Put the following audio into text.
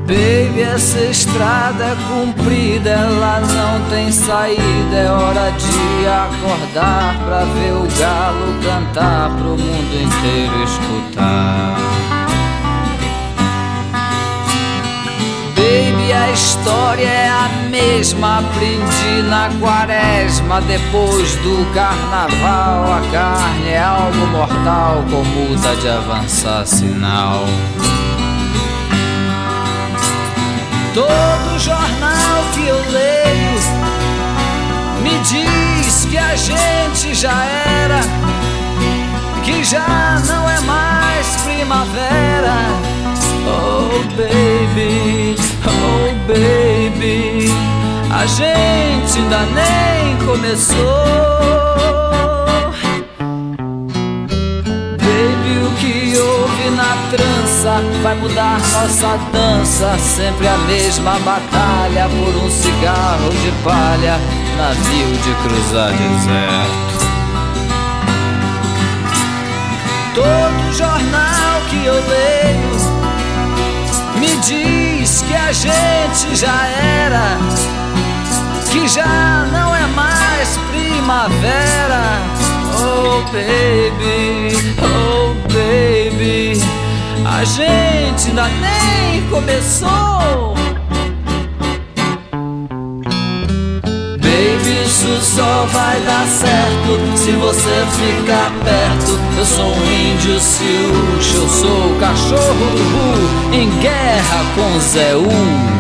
Baby, essa estrada é comprida, ela não tem saída. É hora de acordar pra ver o galo cantar, pro mundo inteiro escutar. Baby, a história é a mesma, aprendi na quaresma. Depois do carnaval, a carne é algo mortal, com multa de avançar sinal. Todo jornal que eu leio me diz que a gente já era, que já não é mais primavera. Oh baby, a gente ainda nem começou. O que houve na trança vai mudar nossa dança. Sempre a mesma batalha por um cigarro de palha, navio de cruzar deserto. Todo jornal que eu leio me diz que a gente já era, que já não é mais primavera. Oh baby, a gente ainda nem começou. Baby, isso só vai dar certo se você ficar perto. Eu sou um índio Siúcho, eu sou o cachorro do Ru, em guerra com Zé U.